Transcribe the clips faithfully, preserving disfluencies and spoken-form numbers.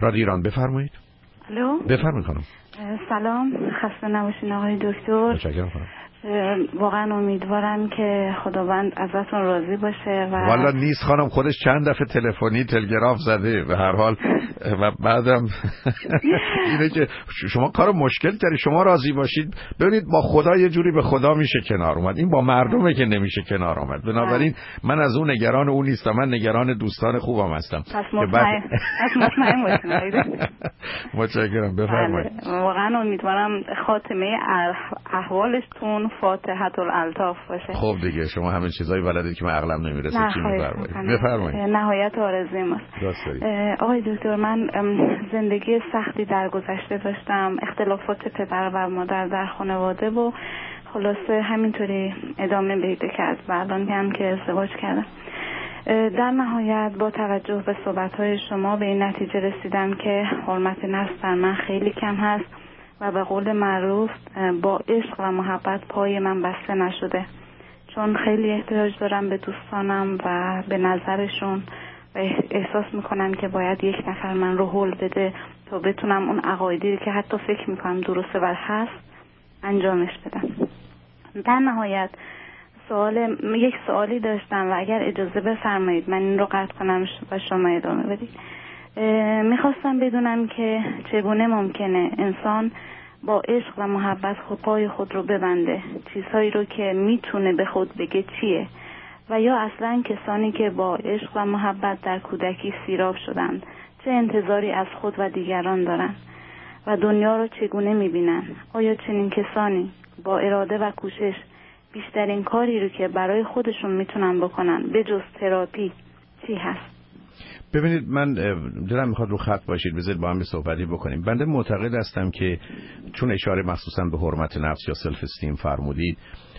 رادیو ایران بفرمایید. الو بفرمایید خانم. سلام، خسته نباشین آقای دکتر. متشکرم خانم. واقعا امیدوارم که خداوند ازتون راضی باشه. و والا نیست خانم، خودش چند دفعه تلفنی تلگراف زده به هر حال و بعدم اینه که شما کار مشکل داری، شما راضی باشید. ببینید با خدا یه جوری به خدا میشه کنار اومد، این با مردمه که نمیشه کنار اومد. بنابراین من از اون نگران اون نیستم، من نگران دوستان خوبم هستم. پس مطمئن پس مطمئن باشین. متشکرم، بفرمایید. واقعا امیدوارم خاتمه احوالتون فاتحة الالطاف باشه. خب دیگه شما همه چیزایی بلدید که من عقلم نمیرسه. چی می‌فرمایید؟ بفرمایید. نهایت آرزوی ماست. آقای دکتر، من زندگی سختی در گذشته داشتم، اختلافات پدر و مادر در خانواده و خلاصه همینطوری ادامه پیدا کرد و الان هم که ازدواج کردم. در نهایت با توجه به صحبت‌های شما به این نتیجه رسیدم که حرمت نفس در من خیلی کم هست و به قول معروف با عشق و محبت پای من بسته نشده، چون خیلی احتیاج دارم به دوستانم و به نظرشون و احساس میکنم که باید یک نفر من رو هول بده تا بتونم اون عقایدی که حتی فکر میکنم درسته و هست انجامش بدم. در نهایت سوال یک سوالی داشتم و اگر اجازه بفرمایید من این رو قطع کنم و شما ادامه بدید. میخواستم بدونم که چگونه ممکنه انسان با عشق و محبت خود پای خود رو ببنده، چیزهایی رو که میتونه به خود بگه چیه، و یا اصلا کسانی که با عشق و محبت در کودکی سیراب شدند چه انتظاری از خود و دیگران دارن و دنیا رو چگونه میبینن. آیا چنین کسانی با اراده و کوشش بیشترین کاری رو که برای خودشون میتونن بکنن به جز تراپی چی هست؟ ببینید، من دلم میخواد رو خط باشید، بذارید با هم به صحبتی بکنیم. بنده معتقد هستم که چون اشاره مخصوصا به حرمت نفس یا سلف استیم فرمودید،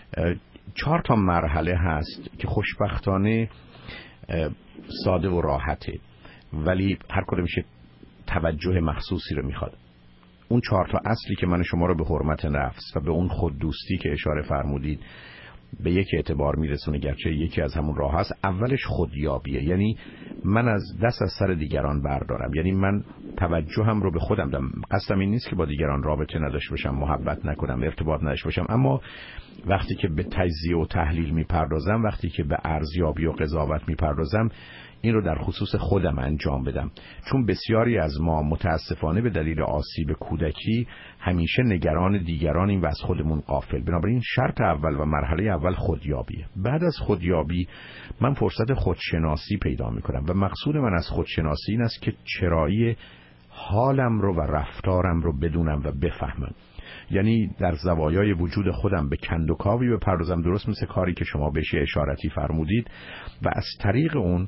چهار تا مرحله هست که خوشبختانه ساده و راحته، ولی هر کدومش توجه مخصوصی رو میخواد. اون چهار تا اصلی که من شما رو به حرمت نفس و به اون خود دوستی که اشاره فرمودید به یک اعتبار میرسونه، گرچه یکی از همون راه هست. اولش خودیابیه، یعنی من از دست از سر دیگران بردارم، یعنی من توجهم رو به خودم دارم. قصدم این نیست که با دیگران رابطه نداشته باشم، محبت نکنم، ارتباط نداشته باشم، اما وقتی که به تجزیه و تحلیل میپردازم، وقتی که به ارزیابی و قضاوت میپردازم، این رو در خصوص خودم انجام بدم. چون بسیاری از ما متاسفانه به دلیل آسیب کودکی همیشه نگران دیگرانیم و از خودمون غافل. بنابراین شرط اول و مرحله اول خودیابیه. بعد از خودیابی من فرصت خودشناسی پیدا میکنم و مقصود من از خودشناسی این است که چرایی حالم رو و رفتارم رو بدونم و بفهمم. یعنی در زوایای وجود خودم به کندوکاوی بپردازم، درست مثل کاری که شما بهش اشارتی فرمودید، و از طریق اون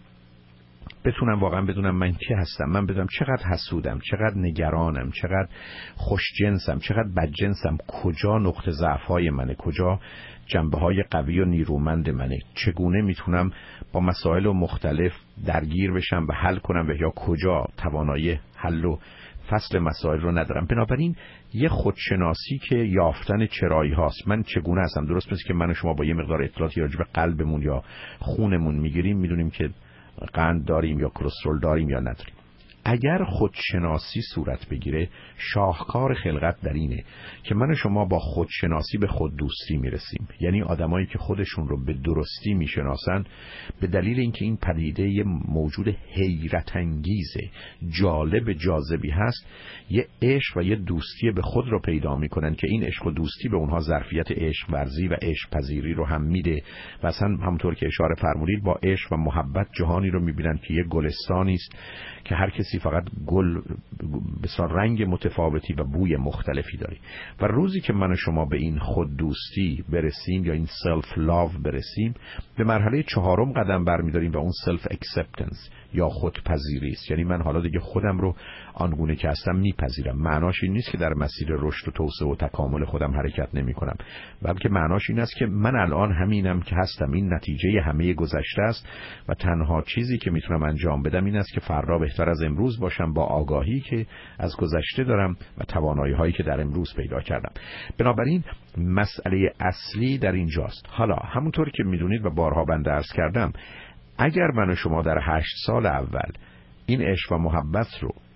بتونم واقعا بدونم من کی هستم، من بدونم چقدر حسودم، چقدر نگرانم، چقدر خوشجنسم، چقدر بدجنسم، کجا نقطه ضعف‌های منه، کجا جنبه‌های قوی و نیرومند منه، چگونه میتونم با مسائل مختلف درگیر بشم و حل کنم و یا کجا توانایی حل و فصل مسائل رو ندارم. بنابراین یه خودشناسی که یافتن چرایی هاست، من چگونه هستم. درست مثل که من و شما با یه مقدار اطلاعاتی راجع به قلبمون یا خونمون میگیریم، میدونیم که قند داریم یا کلسترول داریم یا نداریم. اگر خودشناسی صورت بگیره، شاهکار خلقت در اینه که من و شما با خودشناسی به خود دوستی میرسیم. یعنی آدمایی که خودشون رو به درستی میشناسن، به دلیل اینکه این پدیده یه موجود حیرت انگیزه، جالب، جاذبی هست، یه عشق و یه دوستی به خود رو پیدا میکنن که این عشق و دوستی به اونها ظرفیت عشق ورزی و عشق پذیری رو هم میده. و اصلا همونطور که اشاره فرمودید، با عشق و محبت جهانی رو میبینن که یه گلستانی است که هر کسی فقط گل بسیار رنگ متفاوتی و بوی مختلفی داره. و روزی که من و شما به این خود دوستی برسیم یا این سلف لاو برسیم، به مرحله چهارم قدم برمیداریم و اون سلف اکسپتنس یا خودپذیری است. یعنی من حالا دیگه خودم رو آنگونه که هستم میپذیرم. معناش این نیست که در مسیر رشد و توسعه و تکامل خودم حرکت نمی کنم، بلکه معناش این است که من الان همینم که هستم، این نتیجه همه گذشته است و تنها چیزی که میتونم انجام بدم این است که فردا بهتر از امروز باشم، با آگاهی که از گذشته دارم و توانایی هایی که در امروز پیدا کردم. بنابراین مسئله اصلی در اینجاست. حالا همونطور که میدونید و بارها بنده عرض کردم، اگر من و شما در هشت سال اول این عشق و محبت رو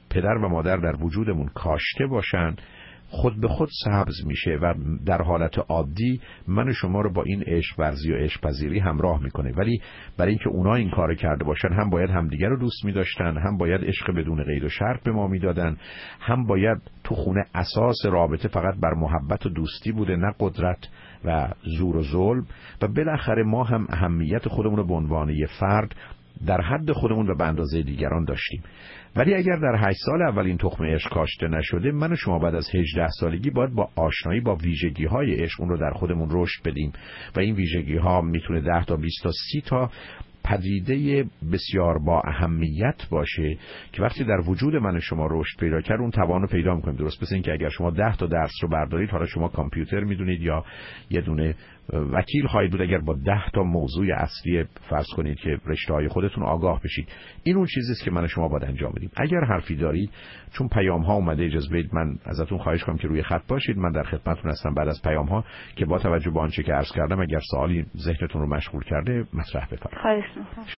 پدر و مادر در وجودمون کاشته باشن، خود به خود سبز میشه و در حالت عادی من و شما رو با این عشق ورزی و عشق پذیری همراه میکنه. ولی برای اینکه اونا این کار کرده باشن، هم باید همدیگر رو دوست میداشتن، هم باید عشق بدون قید و شرط به ما میدادن، هم باید تو خونه اساس رابطه فقط بر محبت و دوستی بوده، نه قدرت و زور و ظلم. و بالاخره ما هم اهمیت خودمون رو به عنوان یه فرد در حد خودمون و به اندازه دیگران داشتیم. ولی اگر در هشت سال اول این تخم عشق کاشته نشده، من و شما بعد از هجده سالگی باید با آشنایی با ویژگی‌های عشق اون رو در خودمون رشد بدیم و این ویژگی‌ها میتونه ده تا بیست تا سی تا پدیده بسیار با اهمیت باشه که وقتی در وجود من و شما رشد پیدا کرد اون توانو پیدا می‌کنیم. درست مثل این که اگر شما ده تا درس رو بردارید، حالا شما کامپیوتر میدونید یا یه دونه وکیل خواهید بود، اگر با ده تا موضوع اصلی فرض کنید که رشته‌های خودتون آگاه بشید، این اون چیزی است که من و شما باید انجام بدیم. اگر حرفی دارید، چون پیام ها اومده، اجازه بدید من ازتون خواهش کنم که روی خط باشید. من در خدمتتون هستم بعد از پیام ها که با توجه به آنچه که عرض کردم اگر سوالی ذهنتون رو مشغول کرده مطرح بفرمایید. خواهش می‌کنم.